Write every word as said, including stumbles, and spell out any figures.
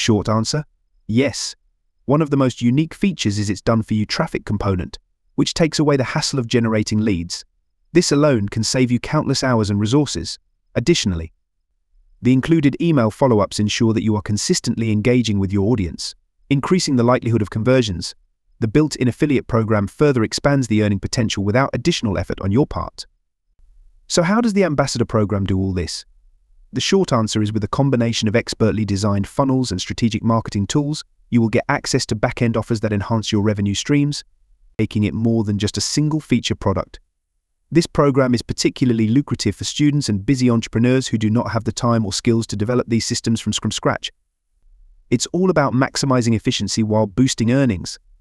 short answer? Yes. One of the most unique features is its done-for-you traffic component, which takes away the hassle of generating leads. This alone can save you countless hours and resources. Additionally, the included email follow-ups ensure that you are consistently engaging with your audience, increasing the likelihood of conversions. The built-in affiliate program further expands the earning potential without additional effort on your part. So how does the Ambassador program do all this? The short answer is with a combination of expertly designed funnels and strategic marketing tools, you will get access to back-end offers that enhance your revenue streams, making it more than just a single feature product. This program is particularly lucrative for students and busy entrepreneurs who do not have the time or skills to develop these systems from scratch. It's all about maximizing efficiency while boosting earnings.